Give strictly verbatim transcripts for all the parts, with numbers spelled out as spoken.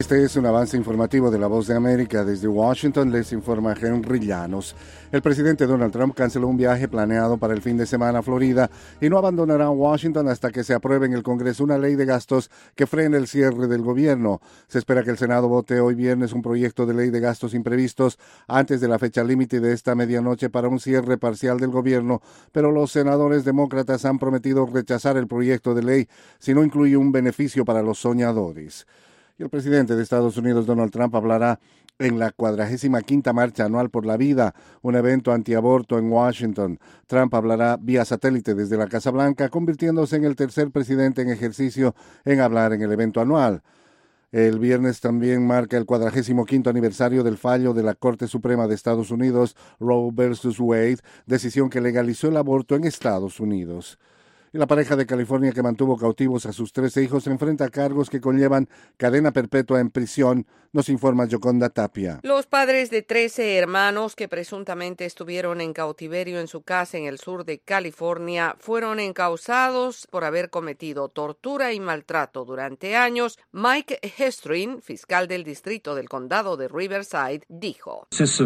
Este es un avance informativo de La Voz de América. Desde Washington les informa Henry Llanos. El presidente Donald Trump canceló un viaje planeado para el fin de semana a Florida y no abandonará Washington hasta que se apruebe en el Congreso una ley de gastos que frene el cierre del gobierno. Se espera que el Senado vote hoy viernes un proyecto de ley de gastos imprevistos antes de la fecha límite de esta medianoche para un cierre parcial del gobierno, pero los senadores demócratas han prometido rechazar el proyecto de ley si no incluye un beneficio para los soñadores. El presidente de Estados Unidos, Donald Trump, hablará en la cuadragésima quinta Marcha Anual por la Vida, un evento antiaborto en Washington. Trump hablará vía satélite desde la Casa Blanca, convirtiéndose en el tercer presidente en ejercicio en hablar en el evento anual. El viernes también marca el cuadragésimo quinto aniversario del fallo de la Corte Suprema de Estados Unidos, Roe versus Wade, decisión que legalizó el aborto en Estados Unidos. Y la pareja de California que mantuvo cautivos a sus tres hijos se enfrenta a cargos que conllevan cadena perpetua en prisión, nos informa Yoconda Tapia. Los padres de trece hermanos que presuntamente estuvieron en cautiverio en su casa en el sur de California fueron encausados por haber cometido tortura y maltrato durante años. Mike Hestrin, fiscal del distrito del condado de Riverside, dijo: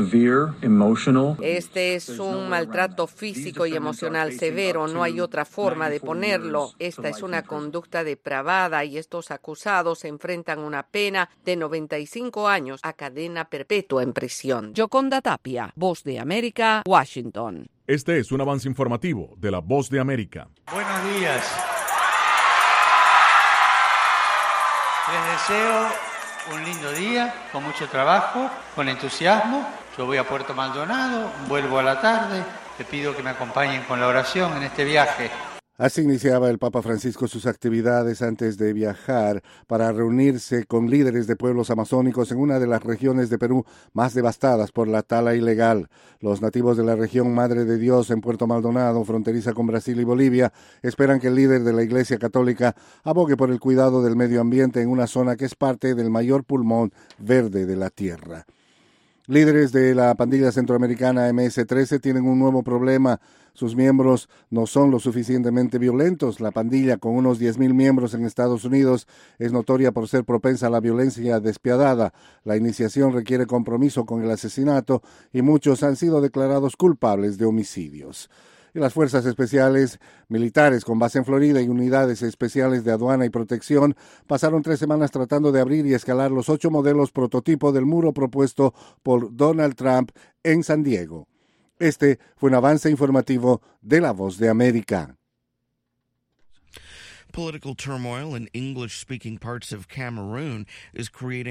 Este es un maltrato físico y emocional severo, no hay otra forma de ponerlo. Esta es una conducta depravada y estos acusados enfrentan una pena de noventa y cinco años a cadena perpetua en prisión. Yoconda Tapia, Voz de América, Washington. Este es un avance informativo de la Voz de América. Buenos días. Les deseo un lindo día, con mucho trabajo, con entusiasmo. Yo voy a Puerto Maldonado, vuelvo a la tarde. Te pido que me acompañen con la oración en este viaje. Así iniciaba el Papa Francisco sus actividades antes de viajar para reunirse con líderes de pueblos amazónicos en una de las regiones de Perú más devastadas por la tala ilegal. Los nativos de la región Madre de Dios en Puerto Maldonado, fronteriza con Brasil y Bolivia, esperan que el líder de la Iglesia Católica abogue por el cuidado del medio ambiente en una zona que es parte del mayor pulmón verde de la tierra. Líderes de la pandilla centroamericana eme ese trece tienen un nuevo problema. Sus miembros no son lo suficientemente violentos. La pandilla, con unos diez mil miembros en Estados Unidos, es notoria por ser propensa a la violencia despiadada. La iniciación requiere compromiso con el asesinato y muchos han sido declarados culpables de homicidios. Y las fuerzas especiales militares con base en Florida y unidades especiales de aduana y protección pasaron tres semanas tratando de abrir y escalar los ocho modelos prototipo del muro propuesto por Donald Trump en San Diego. Este fue un avance informativo de La Voz de América. Political turmoil in English-speaking parts of Cameroon is creating